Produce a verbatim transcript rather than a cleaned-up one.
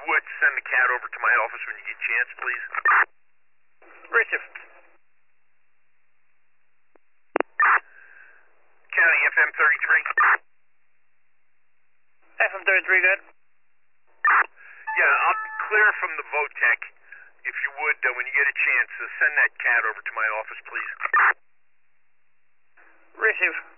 you would, send the cat over to my office when you get a chance, please. Receive. County F M thirty-three. F M thirty-three, good. Yeah, I'll be clear from the VOTEC. If you would, uh, when you get a chance, uh, send that cat over to my office, please. Receive.